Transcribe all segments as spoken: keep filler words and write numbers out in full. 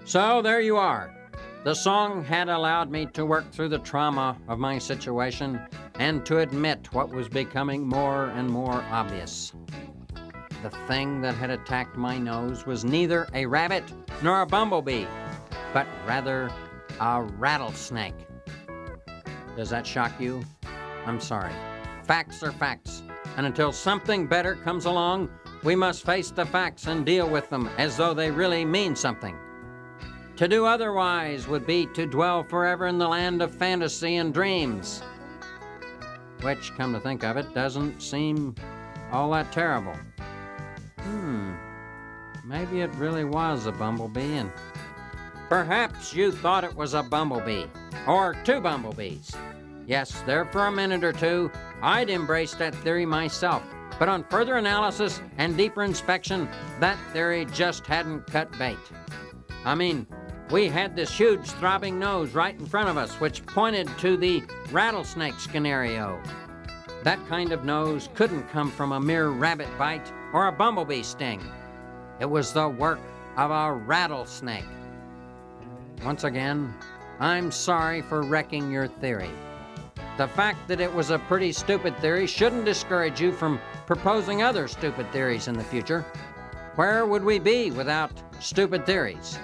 So there you are. The song had allowed me to work through the trauma of my situation and to admit what was becoming more and more obvious. The thing that had attacked my nose was neither a rabbit nor a bumblebee, but rather a rattlesnake. Does that shock you? I'm sorry. Facts are facts, and until something better comes along, we must face the facts and deal with them as though they really mean something. To do otherwise would be to dwell forever in the land of fantasy and dreams, which, come to think of it, doesn't seem all that terrible. Hmm, maybe it really was a bumblebee, and perhaps you thought it was a bumblebee, or two bumblebees. Yes, there for a minute or two, I'd embraced that theory myself, but on further analysis and deeper inspection, that theory just hadn't cut bait. I mean, we had this huge throbbing nose right in front of us, which pointed to the rattlesnake scenario. That kind of nose couldn't come from a mere rabbit bite or a bumblebee sting. It was the work of a rattlesnake. Once again, I'm sorry for wrecking your theory. The fact that it was a pretty stupid theory shouldn't discourage you from proposing other stupid theories in the future. Where would we be without stupid theories?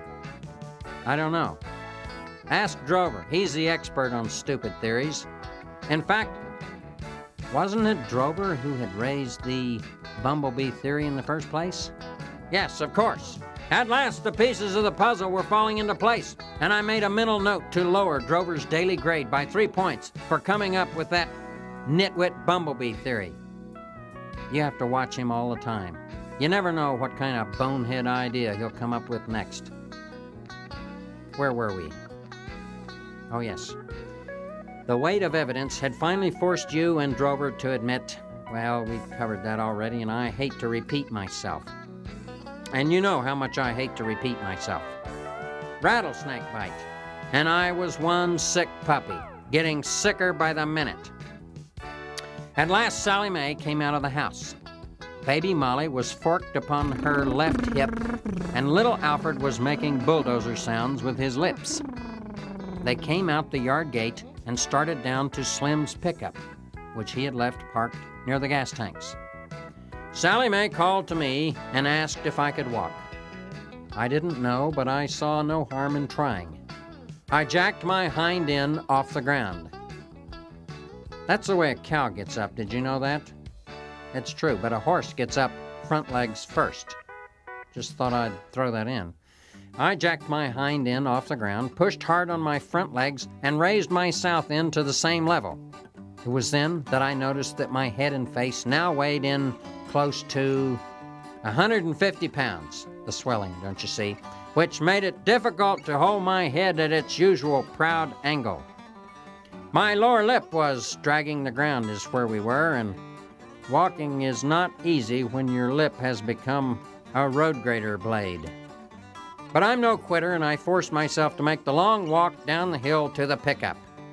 I don't know. Ask Drover. He's the expert on stupid theories. In fact, wasn't it Drover who had raised the bumblebee theory in the first place? Yes, of course. At last, the pieces of the puzzle were falling into place, and I made a mental note to lower Drover's daily grade by three points for coming up with that nitwit bumblebee theory. You have to watch him all the time. You never know what kind of bonehead idea he'll come up with next. Where were we? Oh, yes. The weight of evidence had finally forced you and Drover to admit, well, we've covered that already, and I hate to repeat myself. And you know how much I hate to repeat myself. Rattlesnake bite. And I was one sick puppy, getting sicker by the minute. At last, Sally Mae came out of the house. Baby Molly was forked upon her left hip, and little Alfred was making bulldozer sounds with his lips. They came out the yard gate and started down to Slim's pickup, which he had left parked near the gas tanks. Sally Mae called to me and asked if I could walk. I didn't know, but I saw no harm in trying. I jacked my hind end off the ground. That's the way a cow gets up. Did you know that? It's true, but a horse gets up front legs first. Just thought I'd throw that in. I jacked my hind end off the ground, pushed hard on my front legs, and raised my south end to the same level. It was then that I noticed that my head and face now weighed in close to one hundred fifty pounds, the swelling, don't you see, which made it difficult to hold my head at its usual proud angle. My lower lip was dragging the ground is where we were, and walking is not easy when your lip has become a road grader blade. But I'm no quitter, and I forced myself to make the long walk down the hill to the pickup.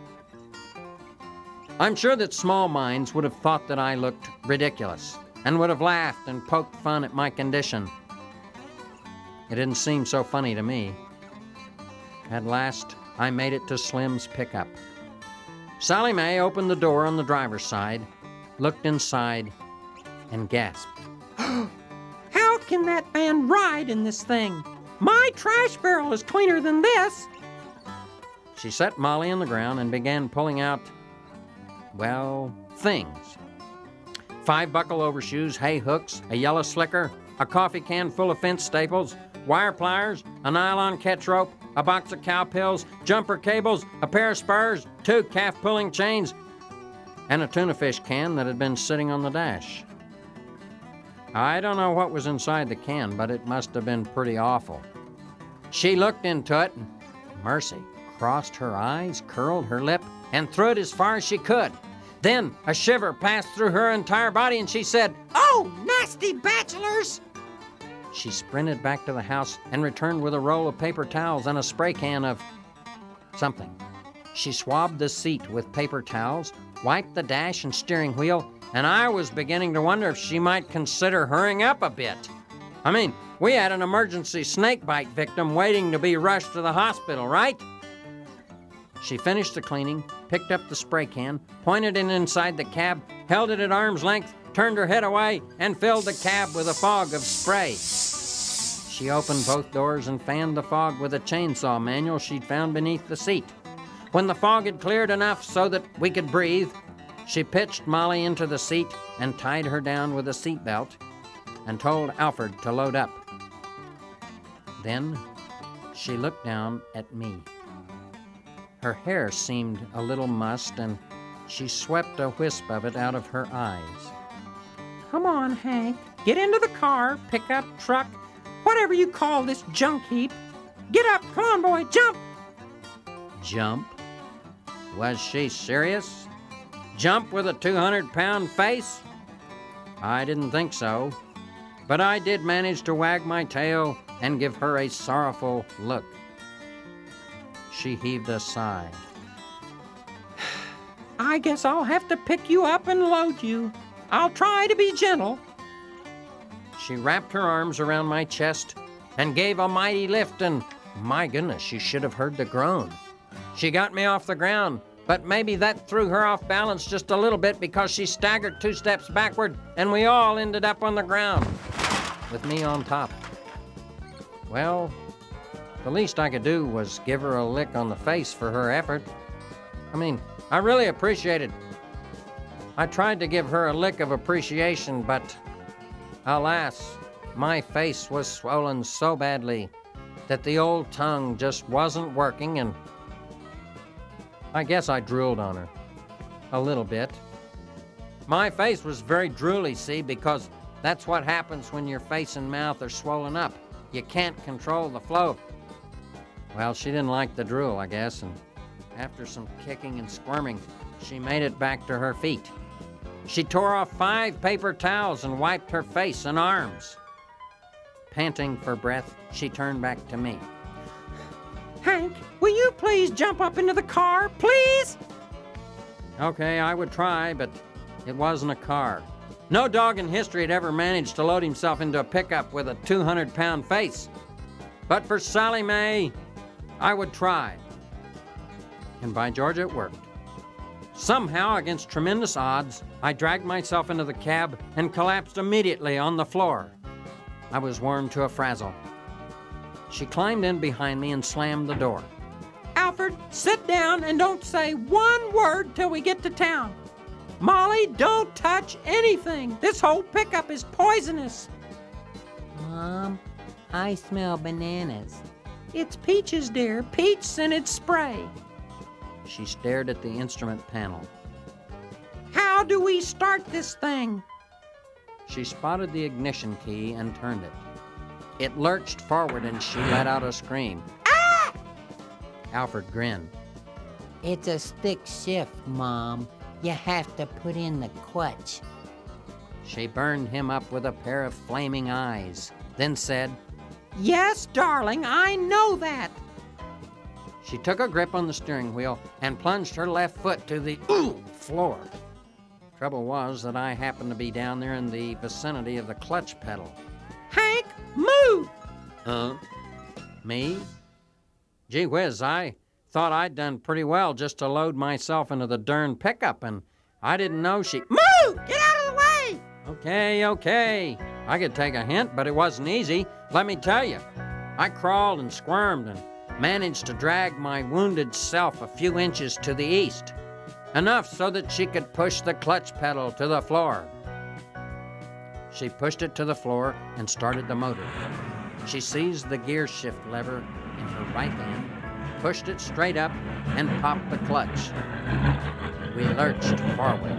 I'm sure that small minds would have thought that I looked ridiculous and would have laughed and poked fun at my condition. It didn't seem so funny to me. At last, I made it to Slim's pickup. Sally Mae opened the door on the driver's side, looked inside, and gasped. How can that man ride in this thing? My trash barrel is cleaner than this. She set Molly on the ground and began pulling out, well, things. Five buckle overshoes, hay hooks, a yellow slicker, a coffee can full of fence staples, wire pliers, a nylon catch rope, a box of cow pills, jumper cables, a pair of spurs, two calf pulling chains, and a tuna fish can that had been sitting on the dash. I don't know what was inside the can, but it must have been pretty awful. She looked into it, and mercy, crossed her eyes, curled her lip, and threw it as far as she could. Then a shiver passed through her entire body, and she said, "Oh, nasty bachelors!" She sprinted back to the house and returned with a roll of paper towels and a spray can of something. She swabbed the seat with paper towels, wiped the dash and steering wheel, and I was beginning to wonder if she might consider hurrying up a bit. I mean, we had an emergency snake bite victim waiting to be rushed to the hospital, right? She finished the cleaning, picked up the spray can, pointed it inside the cab, held it at arm's length, turned her head away, and filled the cab with a fog of spray. She opened both doors and fanned the fog with a chainsaw manual she'd found beneath the seat. When the fog had cleared enough so that we could breathe, she pitched Molly into the seat and tied her down with a seatbelt and told Alfred to load up. Then she looked down at me. Her hair seemed a little mussed, and she swept a wisp of it out of her eyes. Come on, Hank. Get into the car, pickup, truck, whatever you call this junk heap. Get up. Come on, boy. Jump. Jump? Was she serious? Jump with a two hundred pound face? I didn't think so, but I did manage to wag my tail and give her a sorrowful look. She heaved a sigh. I guess I'll have to pick you up and load you. I'll try to be gentle. She wrapped her arms around my chest and gave a mighty lift, and my goodness, you should have heard the groan. She got me off the ground, but maybe that threw her off balance just a little bit because she staggered two steps backward, and we all ended up on the ground, with me on top. Well, the least I could do was give her a lick on the face for her effort. I mean, I really appreciate it. I tried to give her a lick of appreciation, but alas, my face was swollen so badly that the old tongue just wasn't working, and I guess I drooled on her. A little bit. My face was very drooly, see, because that's what happens when your face and mouth are swollen up. You can't control the flow. Well, she didn't like the drool, I guess, and after some kicking and squirming, she made it back to her feet. She tore off five paper towels and wiped her face and arms. Panting for breath, she turned back to me. Hank, will you please jump up into the car, please? Okay, I would try, but it wasn't a car. No dog in history had ever managed to load himself into a pickup with a two hundred pound face. But for Sally Mae, I would try. And by George, it worked. Somehow, against tremendous odds, I dragged myself into the cab and collapsed immediately on the floor. I was worn to a frazzle. She climbed in behind me and slammed the door. Alfred, sit down and don't say one word till we get to town. Molly, don't touch anything. This whole pickup is poisonous. Mom, I smell bananas. It's peaches, dear. Peach scented spray. She stared at the instrument panel. How do we start this thing? She spotted the ignition key and turned it. It lurched forward and she let out a scream. Ah! Alfred grinned. It's a stick shift, Mom. You have to put in the clutch. She burned him up with a pair of flaming eyes, then said, Yes, darling, I know that. She took a grip on the steering wheel and plunged her left foot to the ooh floor. Trouble was that I happened to be down there in the vicinity of the clutch pedal. Hank, move! Huh? Me? Gee whiz, I thought I'd done pretty well just to load myself into the darn pickup, and I didn't know she... Move! Get out of the way! Okay, okay. I could take a hint, but it wasn't easy, let me tell you. I crawled and squirmed and managed to drag my wounded self a few inches to the east, enough so that she could push the clutch pedal to the floor. She pushed it to the floor and started the motor. She seized the gear shift lever in her right hand, pushed it straight up, and popped the clutch. We lurched forward.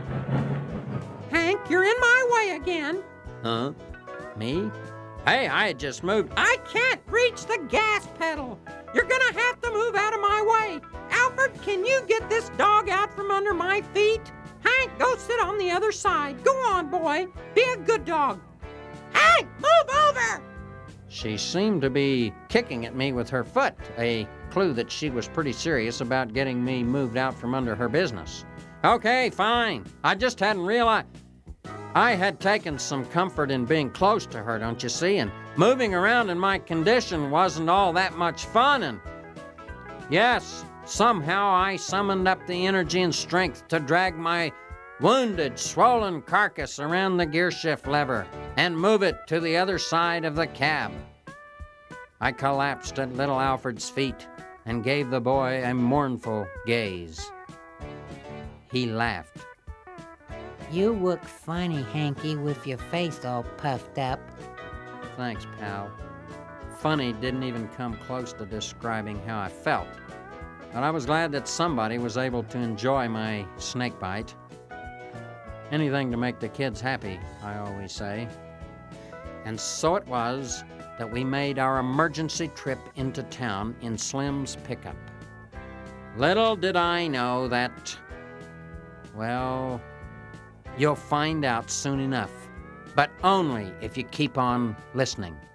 Hank, you're in my way again. Huh? Me? Hey, I had just moved. I can't reach the gas pedal. You're gonna have to move out of my way. Alfred, can you get this dog out from under my feet? Hank, go sit on the other side. Go on, boy. Be a good dog. Hank, move over! She seemed to be kicking at me with her foot, a clue that she was pretty serious about getting me moved out from under her business. Okay, fine. I just hadn't realized... I had taken some comfort in being close to her, don't you see? And moving around in my condition wasn't all that much fun. And yes, somehow I summoned up the energy and strength to drag my wounded, swollen carcass around the gear shift lever and move it to the other side of the cab. I collapsed at little Alfred's feet and gave the boy a mournful gaze. He laughed. You look funny, Hanky, with your face all puffed up. Thanks, pal. Funny didn't even come close to describing how I felt, but I was glad that somebody was able to enjoy my snake bite. Anything to make the kids happy, I always say. And so it was that we made our emergency trip into town in Slim's pickup. Little did I know that, well, you'll find out soon enough, but only if you keep on listening.